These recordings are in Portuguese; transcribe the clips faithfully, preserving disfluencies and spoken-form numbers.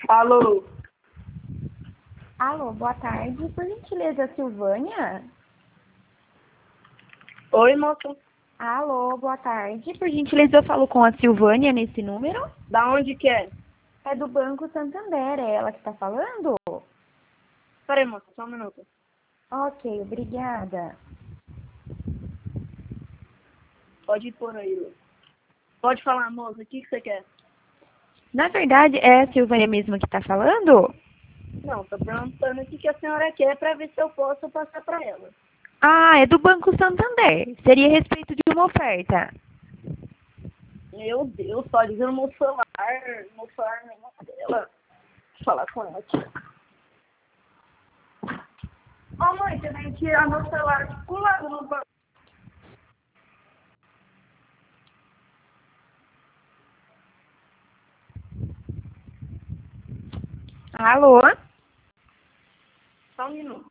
Alô? Alô, boa tarde. Por gentileza, Silvânia? Oi, moça. Alô, boa tarde. Por gentileza, eu falo com a Silvânia nesse número? Da onde que é? É do Banco Santander, é ela que tá falando? Peraí, moça, só um minuto. Ok, obrigada. Pode ir por aí, Lu. Pode falar, moça, o que, que você quer? Na verdade, é a Silvânia mesmo que tá falando? Não, tô perguntando o que, que a senhora quer pra ver se eu posso passar pra ela. Ah, é do Banco Santander. Seria a respeito de uma oferta. Meu Deus, só dizendo meu celular, meu celular nenhuma dela. Vou falar com ela aqui. Ô mãe, você tem que tirar meu celular aqui pro lado no banco. Alô? Só um minuto.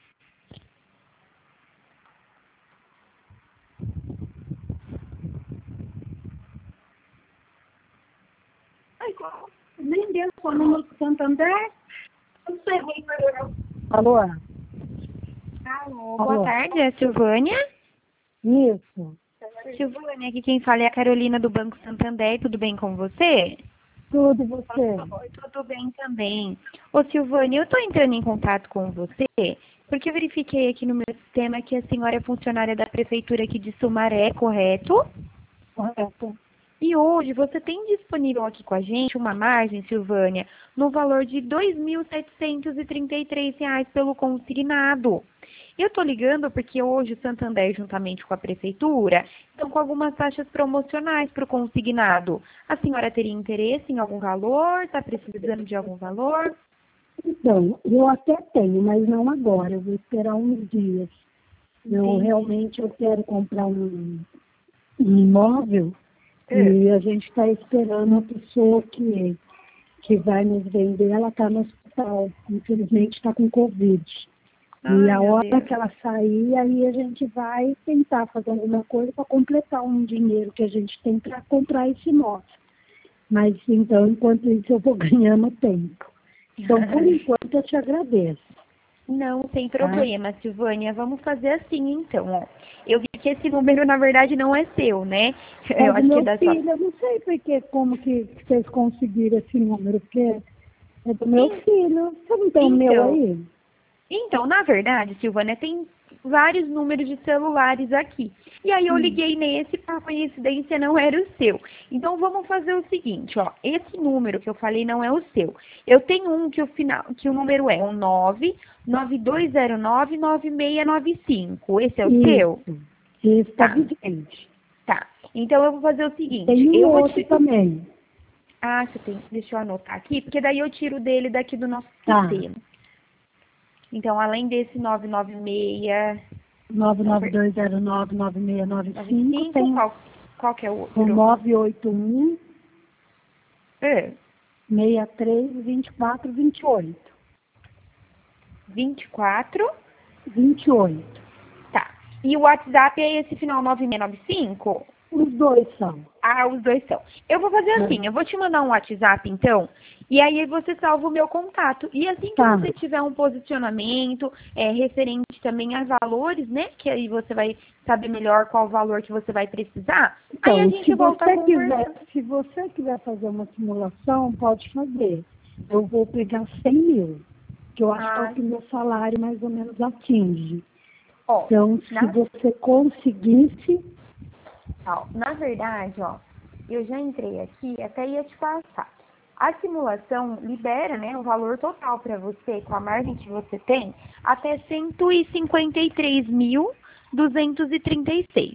Ai, qual? Nem deu o número do Santander. Não sei, vou perder. Alô? Alô, Alô. boa tarde, é a Silvânia? Isso, Silvânia, aqui quem fala é a Carolina do Banco Santander. Tudo bem com você? tudo você. Oi, tudo bem também. Ô, Silvânia, eu estou entrando em contato com você porque eu verifiquei aqui no meu sistema que a senhora é funcionária da Prefeitura aqui de Sumaré, correto? Correto. E hoje você tem disponível aqui com a gente uma margem, Silvânia, no valor de dois mil setecentos e trinta e três reais pelo consignado. Eu estou ligando porque hoje o Santander, juntamente com a Prefeitura, estão com algumas taxas promocionais para o consignado. A senhora teria interesse em algum valor? Está precisando de algum valor? Então, eu até tenho, mas não agora. Eu vou esperar uns dias. Eu Entendi. realmente eu quero comprar um, um imóvel É. e a gente está esperando a pessoa que, que vai nos vender. Ela está no hospital. Infelizmente está com Covid. Ai, E a meu hora Deus. que ela sair, aí a gente vai tentar fazer alguma coisa para completar um dinheiro que a gente tem para comprar esse imóvel. Mas, então, enquanto isso, eu vou ganhando tempo. Então, por enquanto, eu te agradeço. Não, sem problema, Silvânia. Vamos fazer assim, então. Ó. Eu vi que esse número, na verdade, não é seu, né? É Eu do acho que é meu da sua... filho, eu não sei porque, como que vocês conseguiram esse número, porque é do meu Sim. filho. Você não tem o meu Então, aí? Então, na verdade, Silvânia, tem vários números de celulares aqui. E aí eu liguei nesse, por coincidência, não era o seu. Então, vamos fazer o seguinte, ó. Esse número que eu falei não é o seu. Eu tenho um que o final, que o número é o nove nove dois zero nove nove seis nove cinco. Esse é o seu? Isso. Isso está Tá. vigente. Tá. Então, eu vou fazer o seguinte. Tem um eu vou outro te... também. Ah, você tem... Deixa eu anotar aqui, porque daí eu tiro dele daqui do nosso Tá. sistema. Então, além desse nove nove seis... nove nove dois zero nove nove seis nove cinco, tem Qual, qual que é o o outro? nove oito um, É, seis três, vinte e quatro, vinte e oito. vinte e quatro. vinte e oito. Tá. E o WhatsApp é esse final nove seis nove cinco? Os dois são. Ah, os dois são. Eu vou fazer assim, eu vou te mandar um WhatsApp, então, e aí você salva o meu contato. E assim que Tá. você tiver um posicionamento é, referente também a valores, né? Que aí você vai saber melhor qual valor que você vai precisar. Aí a Então, gente se volta a você conversar. quiser, se você quiser fazer uma simulação, pode fazer. Eu vou pegar cem mil, que eu acho que é Ah, o que meu salário mais ou menos atinge. ó, Então, se na você conseguisse, Ó, na verdade, ó, eu já entrei aqui, até ia te passar. A simulação libera, né, o valor total para você, com a margem que você tem, até cento e cinquenta e três mil, duzentos e trinta e seis.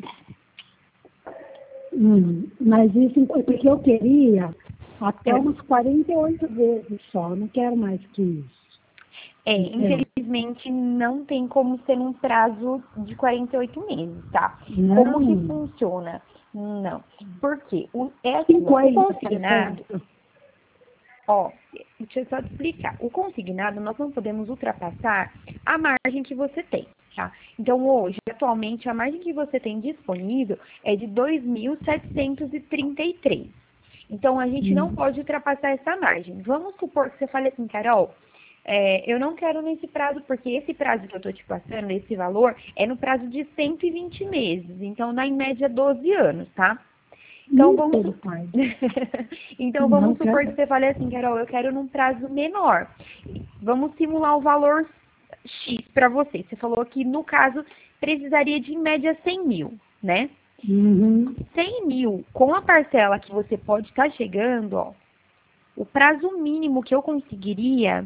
hum, mas isso é porque eu queria até É. umas quarenta e oito vezes só, eu não quero mais que isso. É, Entende? infelizmente não tem como ser num prazo de quarenta e oito meses, tá? Como que Não, funciona? Não. Por quê? O, é assim, ó, o cinquenta, consignado, ó, deixa eu só te explicar. O consignado, nós não podemos ultrapassar a margem que você tem, tá? Então, hoje, atualmente, a margem que você tem disponível é de dois mil setecentos e trinta e três. Então, a gente não pode ultrapassar essa margem. Vamos supor que você fale assim, Carol, é, eu não quero nesse prazo, porque esse prazo que eu estou te passando, esse valor, é no prazo de cento e vinte meses. Então, dá em média doze anos, tá? Então, Ih, vamos, todo pai. então, Não vamos supor quero. que você fale assim, Carol, eu quero num prazo menor. Vamos simular o valor X para você. Você falou que, no caso, precisaria de, em média, cem mil, né? Uhum. cem mil, com a parcela que você pode estar chegando, ó, o prazo mínimo que eu conseguiria,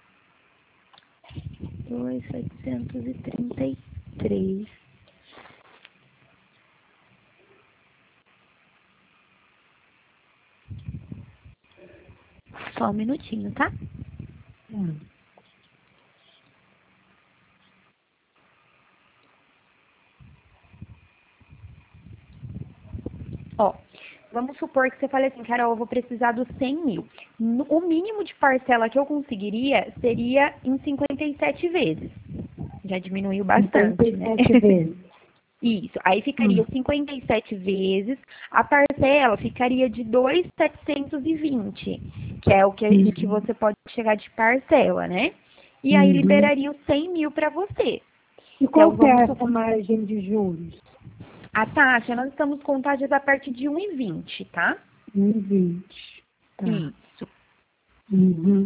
dois mil setecentos e trinta e três. Só um minutinho, tá? Hum. Ó, vamos supor que você fale assim, Carol, eu vou precisar dos cem mil. No- O mínimo de parcela que eu conseguiria seria em cinquenta e sete vezes. Já diminuiu bastante, né? cinquenta e sete vezes. Isso. Aí ficaria Hum. cinquenta e sete vezes, a parcela ficaria de dois mil setecentos e vinte, que é o que, a gente- que Uhum. você pode chegar de parcela, né? E aí Uhum. liberaria os cem mil para você. E Então, qual que é vamos essa supor, margem de juros? a taxa, nós estamos com taxas a partir de um e vinte, tá? um e vinte. Tá. Isso. Uhum.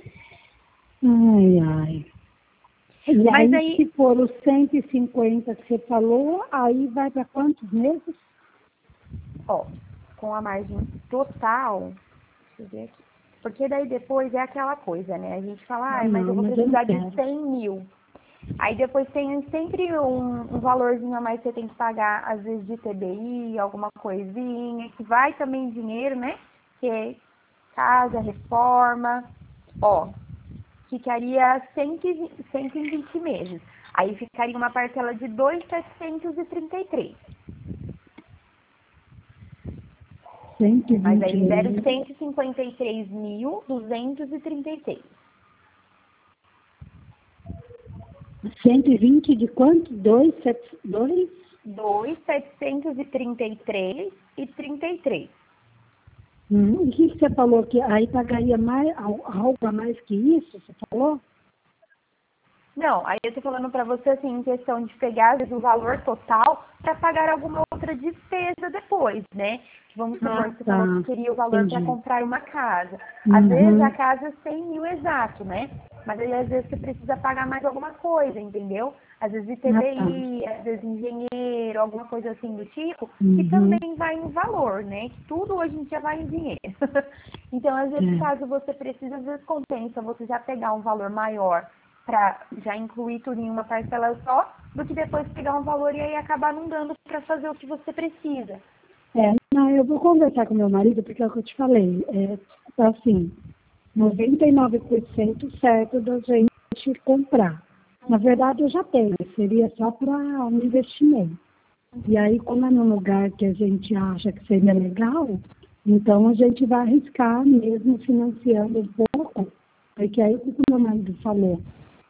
Ai, ai. E Mas aí, aí, se for os cento e cinquenta que você falou, aí vai para quantos meses? ó, com a margem total, deixa eu ver aqui. Porque daí depois é aquela coisa, né? A gente fala, ah, mas Não, eu vou mas eu não precisar de quero. cem mil. Aí depois tem sempre um, um valorzinho a mais que você tem que pagar, às vezes de T B I, alguma coisinha, que vai também dinheiro, né? Que é casa, reforma, ó, ficaria cento e vinte cento e vinte meses. Aí ficaria uma parcela de dois mil setecentos e trinta e três. cento e Mas vinte aí libera os meses. cento e cinquenta e três mil, duzentos e trinta e seis. cento e vinte de quanto? Dois, sete, dois? dois mil setecentos e trinta e três e trinta e três. Hum, o que que você falou? Que aí pagaria mais, al- algo a mais que isso? Você falou? Não, aí eu tô falando pra você, assim, em questão de pegar, às vezes, o valor total para pagar alguma outra despesa depois, né? Vamos supor Ah, que você tá. falou que queria o valor para Entendi. comprar uma casa. Às vezes a Uhum. casa é cem mil exato, né? Mas aí às vezes você precisa pagar mais alguma coisa, entendeu? Às vezes Ah, tá. I T B I, às vezes engenheiro, alguma coisa assim do tipo, que Uhum. também vai em valor, né? Que tudo hoje em dia vai em dinheiro. Então, às vezes, É. caso você precise, às vezes compensa você já pegar um valor maior para já incluir tudo em uma parcela só, do que depois pegar um valor e aí acabar não dando para fazer o que você precisa. É, não, eu vou conversar com meu marido, porque é o que eu te falei. É, assim, noventa e nove por cento certo da gente comprar. Na verdade, eu já tenho, seria só para um investimento. E aí, como é num lugar que a gente acha que seria legal, então a gente vai arriscar mesmo financiando um pouco, porque aí, como o meu marido falou,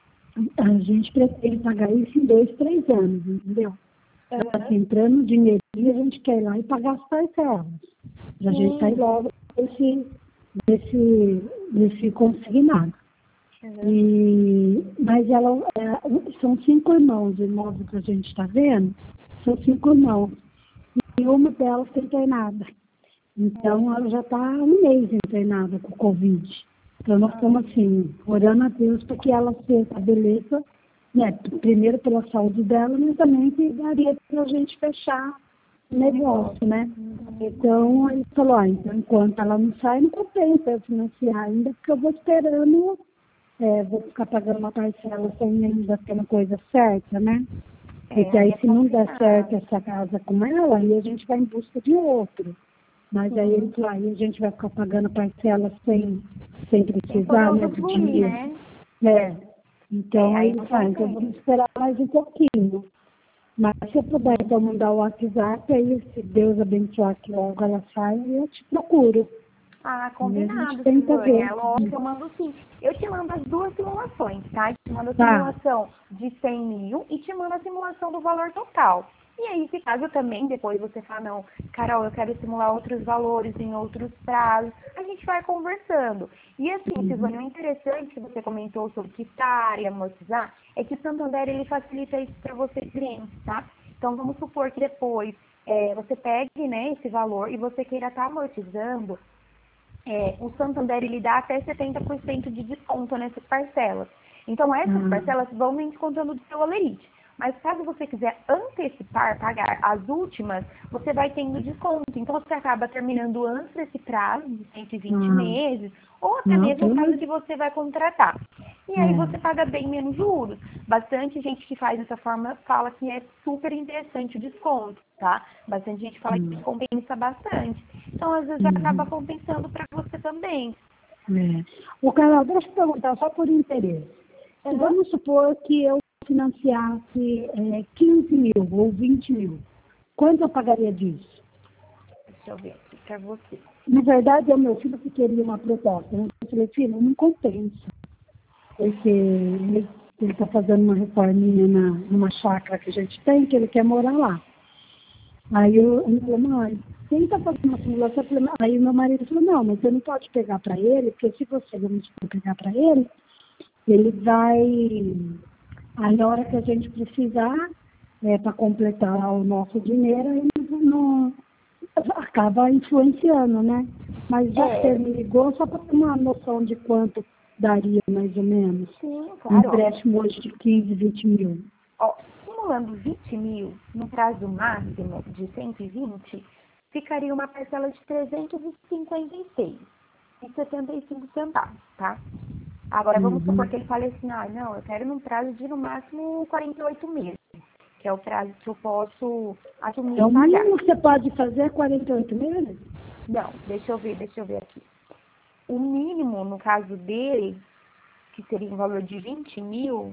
a gente pretende pagar isso em dois, três anos, entendeu? Então, assim, entrando dinheirinho, a gente quer ir lá e pagar as parcelas. Pra gente sair Sim. logo desse, desse, desse consignado. Uhum. E, mas ela, é, são cinco irmãos, o imóvel que a gente está vendo, são cinco irmãos. E uma delas está internada. Então, ela já está há um mês internada com Covid. Então, nós estamos, assim, orando a Deus para que ela se estabeleça, né, primeiro pela saúde dela, mas também que daria para a gente fechar o negócio, né? Então, ele falou, ah, então, enquanto ela não sai, não compensa eu financiar ainda, porque eu vou esperando, é, vou ficar pagando uma parcela sem ainda ter uma coisa certa, né? Porque É, aí aí, é se não der complicado. certo essa casa com ela, aí a gente vai em busca de outro. Mas aí ele falou, aí a gente vai ficar pagando parcela sem, sem Sem poder precisar, né, do usufruir, dinheiro. né? É. Então, É, aí aí ele não falou, ah, então compensa. vamos esperar mais um pouquinho. Mas se eu puder, então, mandar o WhatsApp, aí se Deus abençoar que logo ela sai, eu te procuro. Ah, E a gente combinado, tenta Silvânia. ver. É lógico, eu mando sim. Eu te mando as duas simulações, tá? Eu te mando a Tá, simulação de cem mil e te mando a simulação do valor total. E aí, se caso também, depois você fala, não, Carol, eu quero simular outros valores em outros prazos, a gente vai conversando. E assim, Uhum. Silvânia, o interessante que você comentou sobre quitar e amortizar, é que o Santander, ele facilita isso para você, cliente, tá? Então, vamos supor que depois é, você pegue, né, esse valor e você queira estar amortizando, é, o Santander, ele dá até setenta por cento de desconto nessas parcelas. Então, essas Uhum. parcelas vão ir descontando do seu Olerite. Mas caso você quiser antecipar, pagar as últimas, você vai tendo desconto. Então, você acaba terminando antes desse prazo, de cento e vinte Uhum. meses, ou até Não, mesmo o tudo. prazo que você vai contratar. E aí É. você paga bem menos juros. Bastante gente que faz dessa forma fala que é super interessante o desconto, tá? Bastante gente fala Uhum. que compensa bastante. Então, às vezes, Uhum. acaba compensando para você também. É. O Carol, deixa eu perguntar, só por interesse. Se Uhum. vamos supor que eu financiasse é, quinze mil ou vinte mil, quanto eu pagaria disso? Deixa eu ver aqui para você. Na verdade, é o meu filho que queria uma proposta. Eu falei, filho, não compensa. Porque ele está fazendo uma reforminha na, numa chácara que a gente tem, que ele quer morar lá. Aí eu, ele falou, mãe, quem está fazendo uma simulação? Eu falei, aí meu marido falou, não, mas você não pode pegar para ele, porque se você não pegar para ele, ele vai, aí na hora que a gente precisar, é, para completar o nosso dinheiro, ele não, não acaba influenciando, né? Mas já que É, você me ligou, só para ter uma noção de quanto daria mais ou menos. sim, Um claro. empréstimo hoje de quinze, vinte mil. Ó, simulando vinte mil no prazo máximo de cento e vinte, ficaria uma parcela de trezentos e cinquenta e seis e setenta e cinco centavos, tá? Agora vamos Uhum. supor que ele fale assim, ah, não, eu quero num prazo de no máximo quarenta e oito meses, que é o prazo que eu posso assumir É e o pagar. mínimo que você pode fazer, quarenta e oito meses? Não, deixa eu ver, deixa eu ver aqui. O mínimo, no caso dele, que seria um valor de vinte mil,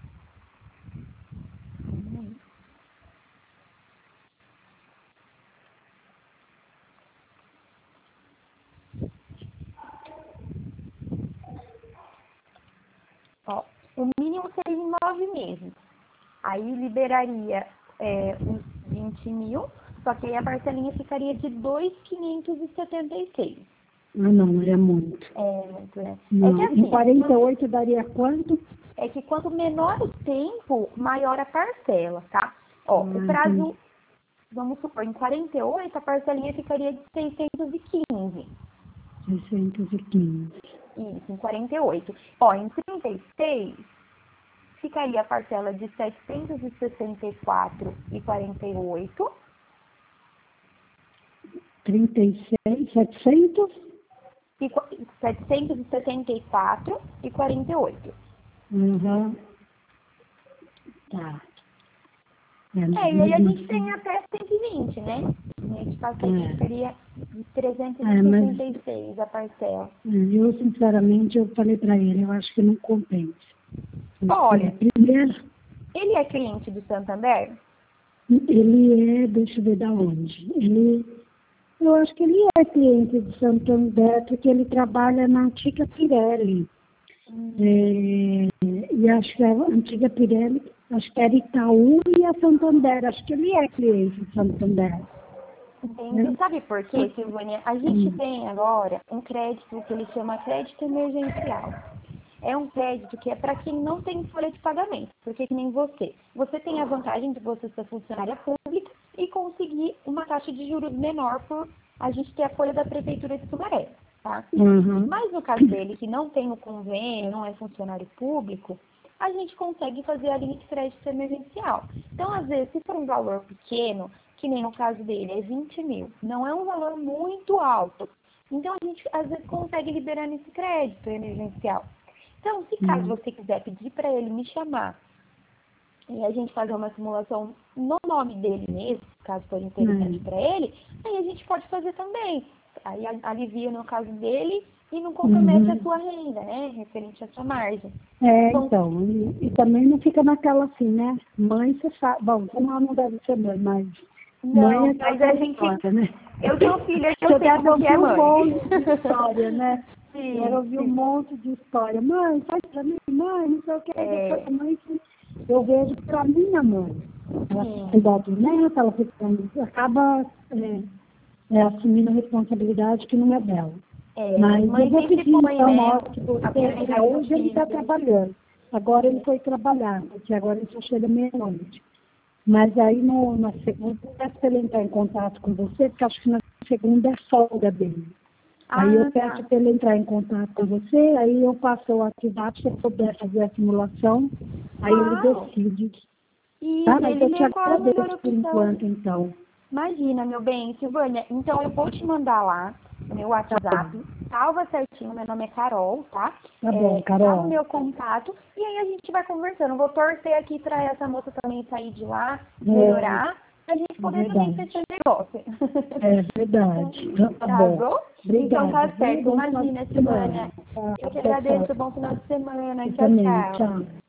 ó, o mínimo seria em nove meses. Aí liberaria é, uns vinte mil, só que aí a parcelinha ficaria de dois mil quinhentos e setenta e seis. Ah, não, é muito. É, muito, né? É que Não. Em assim, quarenta e oito daria quanto? é que quanto menor o tempo, maior a parcela, tá? Ó, o Ah, prazo, entendi. vamos supor, em quarenta e oito a parcelinha ficaria de seiscentos e quinze. seiscentos e quinze. Isso, em quarenta e oito. Ó, em trinta e seis ficaria a parcela de setecentos e sessenta e quatro e quarenta e oito. trinta e seis, setecentos? E setecentos e setenta e quatro e quarenta e oito. Uhum. Tá. É, É, e aí a mesmo gente assim. tem até cento e vinte, né? A gente passa aí, É. ficaria de trezentos e É, mas sessenta e seis a parcela. eu, sinceramente, eu falei para ele, eu acho que não compensa. Olha, Porque, primeiro, ele é cliente do Santander? ele é, deixa eu ver da onde. Ele, eu acho que ele é cliente de Santander, porque ele trabalha na antiga Pirelli. Hum, É, e acho que a antiga Pirelli, acho que era Itaú e a Santander. Acho que ele é cliente de Santander. entendi. Né? Sabe por quê, Silvânia? A gente Hum. tem agora um crédito que ele chama crédito emergencial. É um crédito que é para quem não tem folha de pagamento, porque que nem você. Você tem a vantagem de você ser funcionária pública e conseguir uma taxa de juros menor por a gente ter a folha da Prefeitura de Sumaré, tá? Uhum. Mas no caso dele, que não tem o convênio, não é funcionário público, a gente consegue fazer a linha de crédito emergencial. Então, às vezes, se for um valor pequeno, que nem no caso dele, é vinte mil, não é um valor muito alto. Então, a gente, às vezes, consegue liberar nesse crédito emergencial. Então, se caso Uhum. você quiser pedir para ele me chamar e a gente fazer uma simulação no nome dele mesmo, caso for interessante É. para ele, aí a gente pode fazer também. Aí alivia no caso dele e não compromete a Uhum. sua renda, né? Referente à sua margem. É, Então, então, e, e também não fica naquela assim, né? Mãe, você sabe. Bom, não, não deve ser mãe, mas mãe é não, mas a aquela gente. história, né? Eu tenho filha que eu Você sei deve como que ouvir é um mãe. monte de história, né? Deve Sim, ouvir um sim. monte de história. Mãe, faz pra mim, mãe, não sei o que. Depois É, a mãe, eu vejo pra minha mãe. Ela Sim. cuidar do neto, ela fica, acaba é, é, assumindo a responsabilidade que não é dela. É, Mas mãe eu vou sempre pedir, foi, então, né? na hora que você... Aproveitar É, o hoje ele está filho. trabalhando. Agora ele foi trabalhar, porque agora ele só chega meia-noite. Mas aí no, na segunda, eu peço para ele entrar em contato com você, porque acho que na segunda é folga dele. Ah, Aí eu tá. peço para ele entrar em contato com você, aí eu passo o WhatsApp, se eu puder fazer a simulação, aí ele Claro. decide. Isso, Tá? Mas ele eu te lê qual a melhor agradeço por opção. enquanto, então. Imagina, meu bem, Silvânia, então eu vou te mandar lá no meu WhatsApp, salva certinho, meu nome é Carol, tá? Tá bom, É, Carol. salva o meu contato e aí a gente vai conversando. Vou torcer aqui pra essa moça também sair de lá, melhorar, pra gente poder também verdade. fechar negócio. É verdade. Então, tá Tá bom. bom? Obrigada. Então tá viu? certo, Bom final imagina, de Silvânia. semana. Tá, Eu que tchau, agradeço, tchau. bom final de semana. Eu Tchau, também. tchau. Tchau.